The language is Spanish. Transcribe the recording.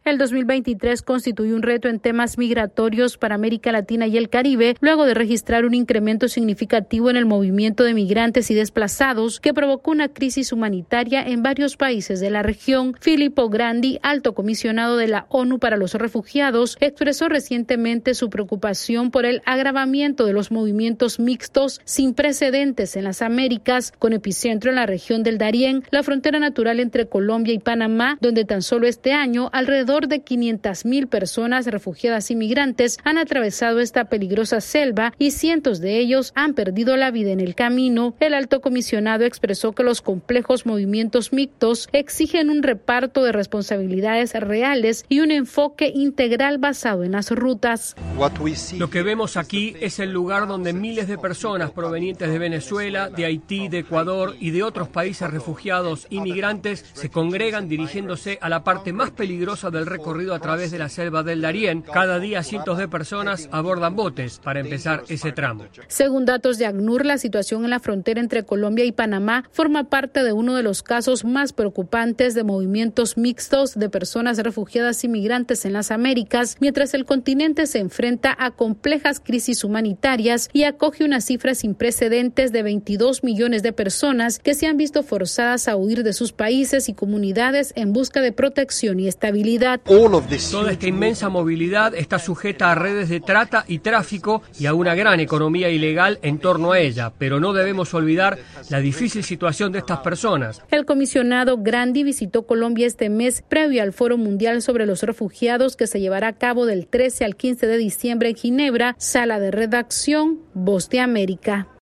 El 2023 constituye un reto en temas migratorios para América Latina y el Caribe, luego de registrar un incremento significativo en el movimiento de migrantes y desplazados que provocó una crisis humanitaria en varios países de la región. Filippo Grandi, alto comisionado de la ONU para los refugiados, expresó recientemente su preocupación por el agravamiento de los movimientos mixtos sin precedentes en las Américas, con epicentro en la región del Darién, la frontera natural entre Colombia y Panamá, donde tan solo este año alrededor de 500,000 personas refugiadas y migrantes han atravesado esta peligrosa selva y cientos de ellos han perdido la vida en el camino. El alto comisionado expresó que los complejos movimientos mixtos exigen un reparto de responsabilidades reales y un enfoque integral basado en las rutas. Lo que vemos aquí es el lugar donde miles de personas provenientes de Venezuela, de Haití, de Ecuador y de otros países refugiados y migrantes se congregan dirigiéndose a la parte más peligrosa del recorrido a través de la selva del Darién. Cada día cientos de personas abordan botes para empezar ese tramo. Según datos de ACNUR, la situación en la frontera entre Colombia y Panamá forma parte de uno de los casos más preocupantes de movimientos mixtos de personas refugiadas y migrantes en las Américas, mientras el continente se enfrenta a complejas crisis humanitarias y acoge una cifra sin precedentes de 22 millones de personas que se han visto forzadas a huir de sus países y comunidades en busca de protección y estabilidad. Toda esta inmensa movilidad está sujeta a redes de trata y tráfico y a una gran economía ilegal en torno a ella, pero no debemos olvidar la difícil situación de estas personas. El comisionado Grandi visitó Colombia este mes previo al Foro Mundial sobre los Refugiados que se llevará a cabo del 13 al 15 de diciembre en Ginebra, sala de redacción, Voz de América.